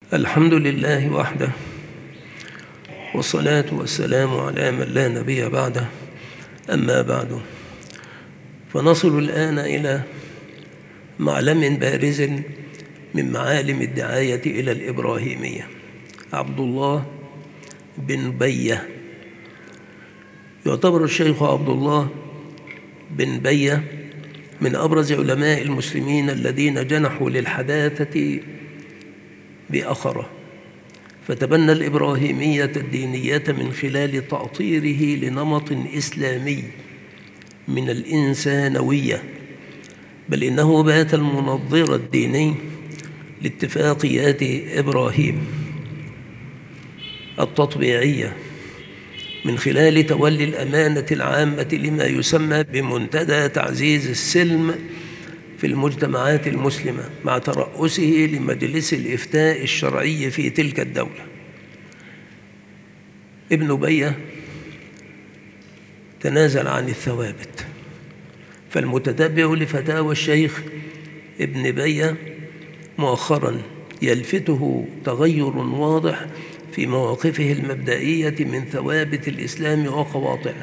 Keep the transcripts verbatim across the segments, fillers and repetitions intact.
الحمد لله وحده، والصلاة والسلام على من لا نبي بعده. أما بعد، فنصل الآن إلى معلم بارز من معالم الدعاية إلى الإبراهيمية. عبد الله بن بية. يعتبر الشيخ عبد الله بن بية من أبرز علماء المسلمين الذين جنحوا للحداثة بأخره، فتبنى الإبراهيمية الدينية من خلال تأطيره لنمط إسلامي من الإنسانوية، بل إنه بات المنظر الديني لاتفاقيات إبراهيم التطبيعية من خلال تولي الأمانة العامة لما يسمى بمنتدى تعزيز السلم في المجتمعات المسلمة، مع ترأسه لمجلس الإفتاء الشرعي في تلك الدولة. ابن بية تنازل عن الثوابت، فالمتتبع لفتاوى الشيخ ابن بية مؤخرا يلفته تغير واضح في مواقفه المبدئية من ثوابت الإسلام وقواطعه،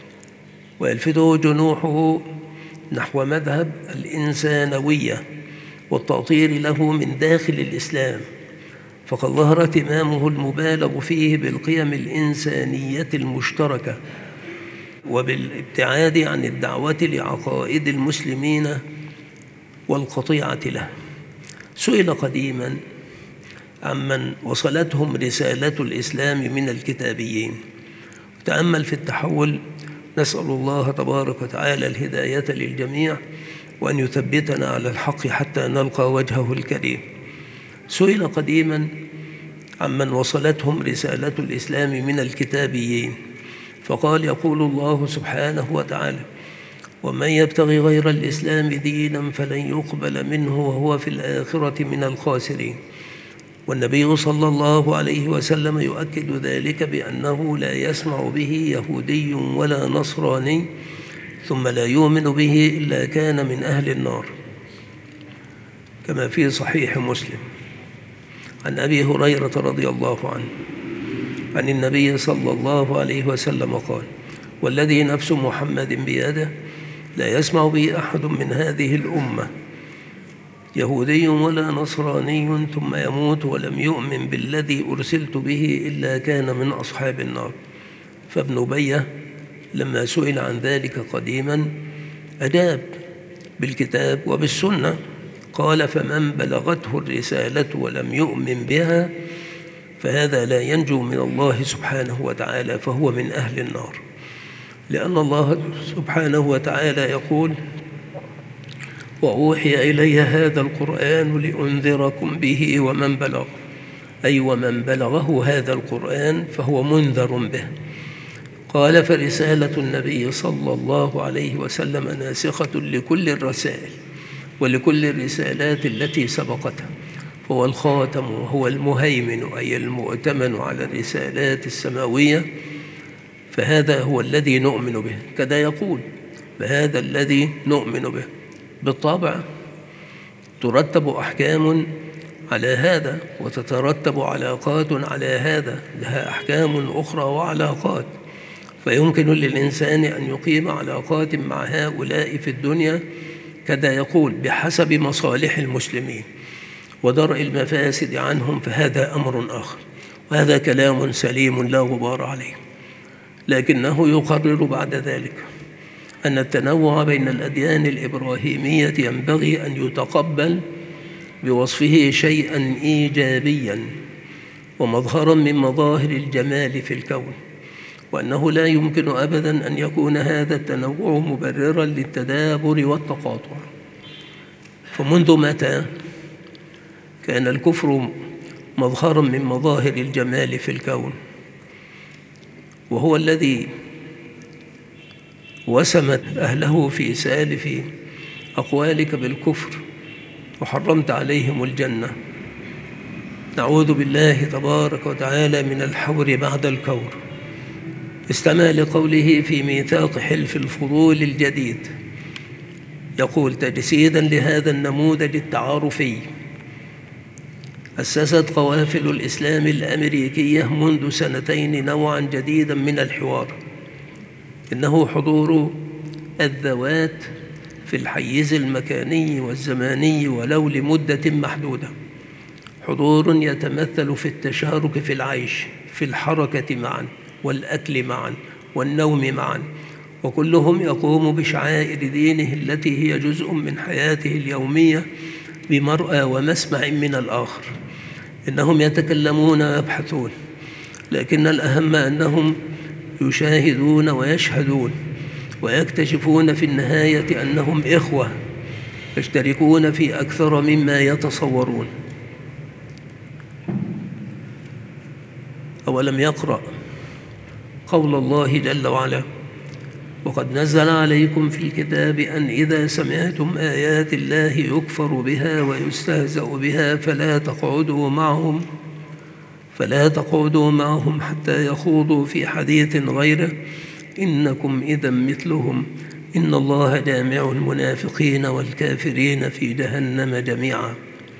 ويلفته جنوحه نحو مذهب الإنسانوية والتأطير له من داخل الإسلام، فقد ظهر اهتمامه المبالغ فيه بالقيم الإنسانية المشتركة وبالابتعاد عن الدعوة لعقائد المسلمين والقطيعة له. سئل قديما عمن وصلتهم رسالة الإسلام من الكتابيين، تأمل في التحول. نسأل الله تبارك وتعالى الهداية للجميع، وأن يثبتنا على الحق حتى نلقى وجهه الكريم. سئل قديما عمن وصلتهم رسالة الإسلام من الكتابيين، فقال: يقول الله سبحانه وتعالى: ومن يبتغي غير الإسلام دينا فلن يقبل منه وهو في الآخرة من الخاسرين. والنبي صلى الله عليه وسلم يؤكد ذلك بأنه لا يسمع به يهودي ولا نصراني ثم لا يؤمن به إلا كان من أهل النار، كما في صحيح مسلم عن أبي هريرة رضي الله عنه عن النبي صلى الله عليه وسلم قال: والذي نفس محمد بيده لا يسمع به أحد من هذه الأمة يهودي ولا نصراني ثم يموت ولم يؤمن بالذي أرسلت به إلا كان من أصحاب النار. فابن بية لما سئل عن ذلك قديما أجاب بالكتاب وبالسنة، قال: فمن بلغته الرسالة ولم يؤمن بها فهذا لا ينجو من الله سبحانه وتعالى، فهو من أهل النار. لأن الله سبحانه وتعالى يقول: وأوحي إلي هذا القرآن لأنذركم به ومن بلغ، أي ومن بلغه هذا القرآن فهو منذر به. قال: فرسالة النبي صلى الله عليه وسلم ناسخة لكل الرسائل ولكل الرسالات التي سبقتها، فهو الخاتم وهو المهيمن، أي المؤتمن على الرسالات السماوية، فهذا هو الذي نؤمن به. كذا يقول: فهذا الذي نؤمن به. بالطبع ترتب أحكام على هذا وتترتب علاقات على هذا، لها أحكام أخرى وعلاقات، فيمكن للإنسان أن يقيم علاقات مع هؤلاء في الدنيا، كذا يقول، بحسب مصالح المسلمين ودرء المفاسد عنهم، فهذا أمر آخر، وهذا كلام سليم لا غبار عليه. لكنه يقرر بعد ذلك أن التنوع بين الأديان الإبراهيمية ينبغي أن يتقبل بوصفه شيئا إيجابيا ومظهرا من مظاهر الجمال في الكون، وأنه لا يمكن أبدا أن يكون هذا التنوع مبررا للتدابر والتقاطع. فمنذ متى كان الكفر مظهرا من مظاهر الجمال في الكون، وهو الذي وسمت أهله في سالف أقوالك بالكفر وحرمت عليهم الجنة؟ نعوذ بالله تبارك وتعالى من الحور بعد الكور. استمع لقوله في ميثاق حلف الفضول الجديد، يقول تجسيدا لهذا النموذج التعارفي: أسست قوافل الإسلام الأمريكية منذ سنتين نوعا جديدا من الحوار، إنه حضور الذوات في الحيز المكاني والزماني ولو لمدة محدودة، حضور يتمثل في التشارك في العيش، في الحركة معا، والأكل معا، والنوم معا، وكلهم يقوم بشعائر دينه التي هي جزء من حياته اليومية بمرأى ومسمع من الآخر. إنهم يتكلمون ويبحثون، لكن الأهم أنهم يشاهدون ويشهدون ويكتشفون في النهاية أنهم إخوة يشتركون في أكثر مما يتصورون. أولم يقرأ قول الله جل وعلا: وقد نزل عليكم في الكتاب أن إذا سمعتم آيات الله يكفر بها ويستهزأ بها فلا تقعدوا معهم فلا تقعدوا معهم حتى يخوضوا في حديث غيره إنكم إذا مثلهم إن الله جامع المنافقين والكافرين في جهنم جميعا.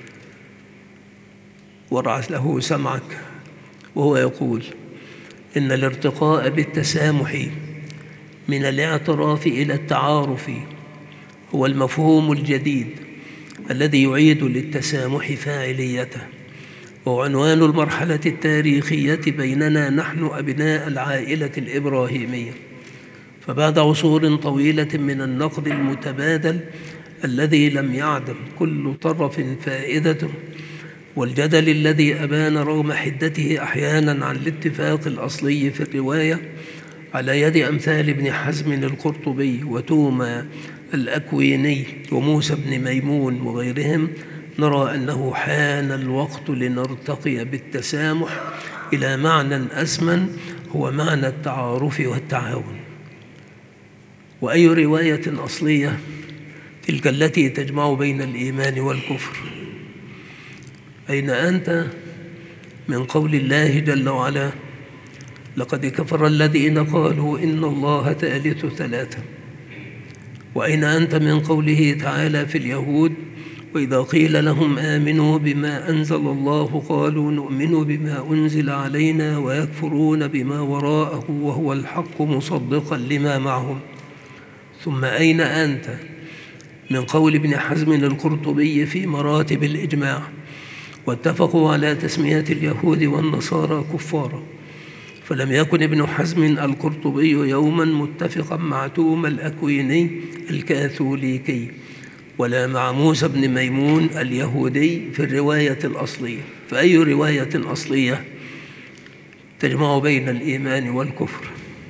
ورعت له سمعك وهو يقول إن الارتقاء بالتسامح من الاعتراف إلى التعارف هو المفهوم الجديد الذي يعيد للتسامح فاعليته، وهو عنوان المرحلة التاريخية بيننا نحن أبناء العائلة الإبراهيمية. فبعد عصور طويلة من النقد المتبادل الذي لم يعدم كل طرف فائدته، والجدل الذي أبان رغم حدته أحيانا عن الاتفاق الأصلي في الرواية على يد أمثال ابن حزم القرطبي وتوما الأكويني وموسى بن ميمون وغيرهم، نرى أنه حان الوقت لنرتقي بالتسامح إلى معنى أسمى هو معنى التعارف والتعاون. وأي رواية أصلية تلك التي تجمع بين الإيمان والكفر؟ أين أنت من قول الله جل وعلا: لقد كفر الذين قالوا إن الله ثالث ثلاثة؟ وأين أنت من قوله تعالى في اليهود: وإذا قيل لهم آمنوا بما أنزل الله قالوا نؤمن بما أنزل علينا ويكفرون بما وراءه وهو الحق مصدقا لما معهم؟ ثم أين أنت من قول ابن حزم القرطبي في مراتب الإجماع: واتفقوا على تسمية اليهود والنصارى كفارا؟ فلم يكن ابن حزم القرطبي يوما متفقا مع توما الأكويني الكاثوليكي ولا مع موسى بن ميمون اليهودي في الرواية الأصلية. فأي رواية أصلية تجمع بين الإيمان والكفر؟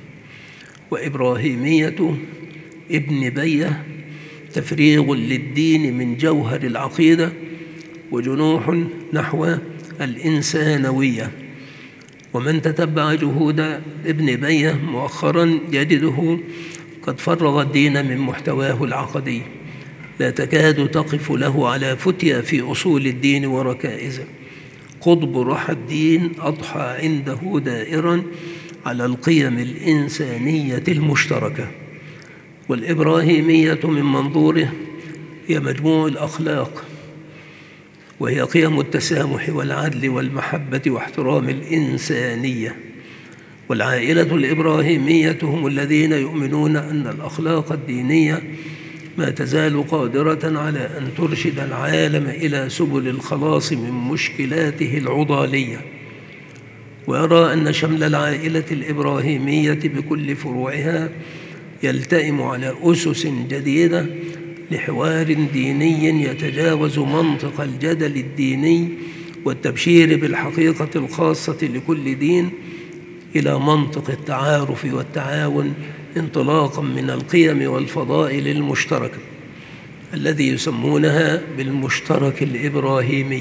وإبراهيمية ابن بية تفريغ للدين من جوهر العقيدة وجنوح نحو الإنسانوية. ومن تتبع جهود ابن بية مؤخرا يجده قد فرغ الدين من محتواه العقدي، لا تكاد تقف له على فتية في أصول الدين وركائزه. قطب رحى الدين أضحى عنده دائرا على القيم الإنسانية المشتركة. والإبراهيمية من منظوره هي مجموع الأخلاق، وهي قيم التسامح والعدل والمحبة واحترام الإنسانية. والعائلة الإبراهيمية هم الذين يؤمنون أن الأخلاق الدينية ما تزال قادرة على أن ترشد العالم إلى سبل الخلاص من مشكلاته العضالية. ويرى أن شمل العائلة الإبراهيمية بكل فروعها يلتئم على أسس جديدة لحوار ديني يتجاوز منطق الجدل الديني والتبشير بالحقيقة الخاصة لكل دين إلى منطق التعارف والتعاون انطلاقا من القيم والفضائل المشتركة الذي يسمونها بالمشترك الإبراهيمي.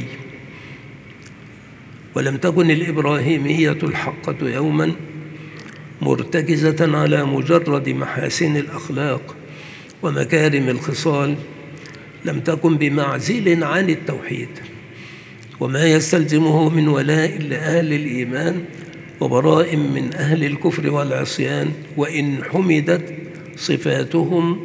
ولم تكن الإبراهيمية الحقة يوما مرتكزة على مجرد محاسن الأخلاق ومكارم الخصال، لم تكن بمعزل عن التوحيد وما يستلزمه من ولاء لأهل الإيمان وبراء من أهل الكفر والعصيان، وإن حمدت صفاتهم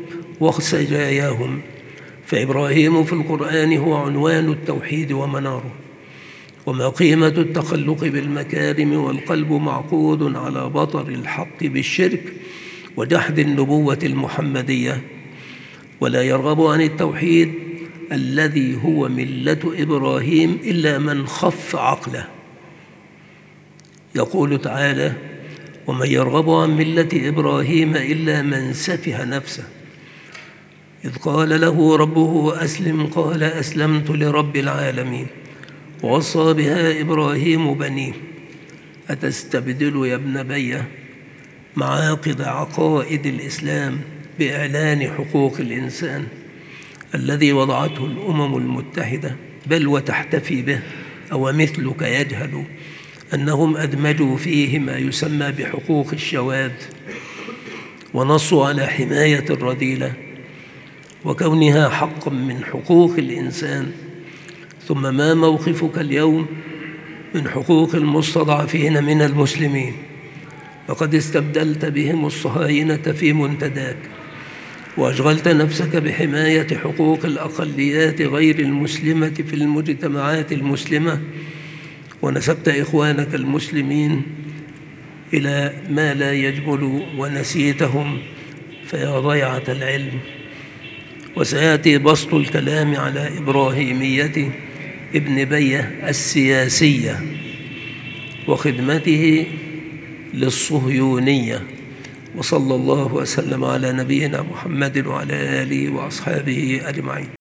وسجاياهم. فإبراهيم في القرآن هو عنوان التوحيد ومناره، وما قيمة التخلق بالمكارم والقلب معقود على بطر الحق بالشرك وجحد النبوة المحمدية، ولا يرغب عن التوحيد الذي هو ملة إبراهيم إلا من خف عقله. يقول تعالى: ومن يرغب عن ملة إبراهيم إلا من سفه نفسه. إذ قال له ربه أسلم قال أسلمت لرب العالمين. ووصى بها إبراهيم بنيه. أتستبدل يا ابن بيه معاقد عقائد الإسلام بإعلان حقوق الإنسان الذي وضعته الأمم المتحدة، بل وتحتفي به، أو مثلك يجهل أنهم أدمجوا فيه ما يسمى بحقوق الشواذ، ونصوا على حماية الرذيلة وكونها حقا من حقوق الإنسان. ثم ما موقفك اليوم من حقوق المستضعفين من المسلمين؟ فقد استبدلت بهم الصهاينة في منتداك، وأشغلت نفسك بحماية حقوق الأقليات غير المسلمة في المجتمعات المسلمة، ونسبت إخوانك المسلمين إلى ما لا يجمل ونسيتهم، فيا ضيعة العلم. وسيأتي بسط الكلام على إبراهيمية ابن بيه السياسية وخدمته للصهيونية. وصلى الله وسلم على نبينا محمد وعلى آله وأصحابه أجمعين.